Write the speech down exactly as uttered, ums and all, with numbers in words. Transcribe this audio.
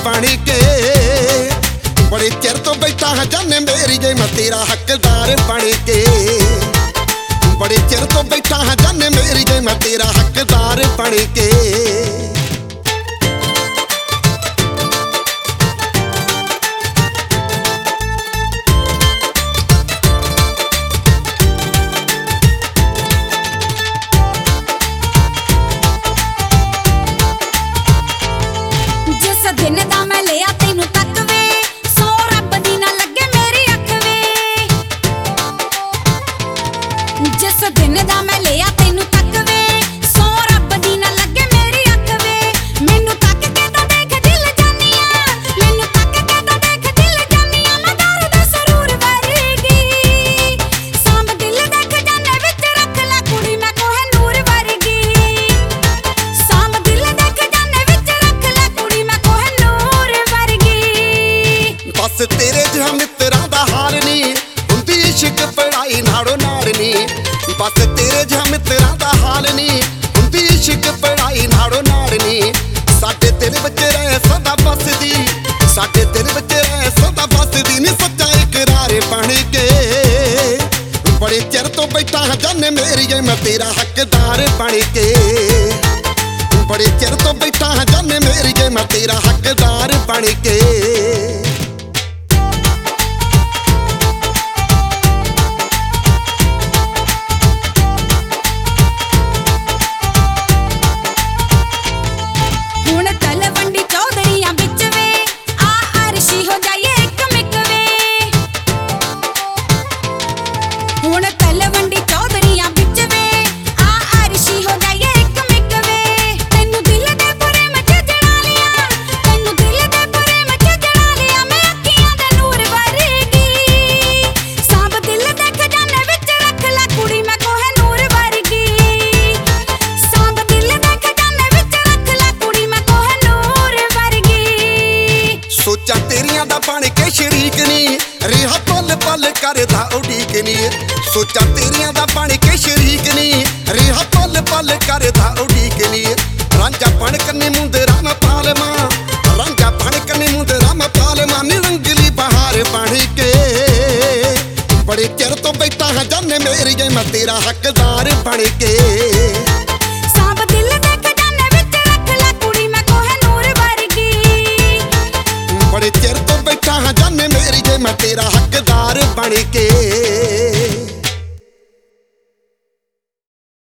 बन के। बड़े चिर तो बैठा है जाने मेरी जे मैं तेरा हकदार बन के। बड़े चिर तो बैठा है जाने मेरी जे मैं तेरा हकदार बन के। जिस दिन दा मैं लिया तैनू तक वे, सौ रब दी ना लगे मेरी अख वे। मैनू तक के तो देख दिल जानिया, मैनू तक के तो देख दिल जानिया। मैं दर्द सरूर वर्गी, सांभ दिल देख जाने विच रख ला कुड़ी मैं कोहे नूर वर्गी। सांभ दिल देख जाने विच रख ला कुड़ी मैं कोहे नूर वर्गी। बस तेरे जिहा मित्रा दा हाल नी, हुंदी इश्क पढ़ाई नाड़ो नाड़ नी। बस तेरे जिहा मित्रा दा हाल नी, हुंदी इश्क पढ़ाई नाड़ो नाड़ नी। साडे दिल विच रहे सदा बसदी, साडे दिल विच रहे सदा बसदी नी सच्चा इकरार बन के। बड़े चिर तो बैठा है जाने मेरी जे मैं तेरा हकदार बन के। बड़े चिर तो बैठा है जाने मेरी जे मैं तेरा हकदार बन के। सोचा तेरिया दा बन के शरीक नी, रिहा पल पल करदा उड़ीक नी। सोचा तेरिया दा बन के शरीक नी, रिहा पल पल करदा उड़ीक नी। रांझा बन कन्नी मुंदरा मैं पालमा, रांझा बन कन्नी मुंदरा मैं पालमा। निरंगली बहार बन के। बड़े चिर तो बैठा है जाने मेरी जे मैं तेरा हकदार बन के। सांभ दिल देख जाने विच रख ला कुड़ी मैं कोहे नूर वर्गी। बड़े चिर तो बैठा है जाने मेरी जे मैं तेरा हकदार बन के।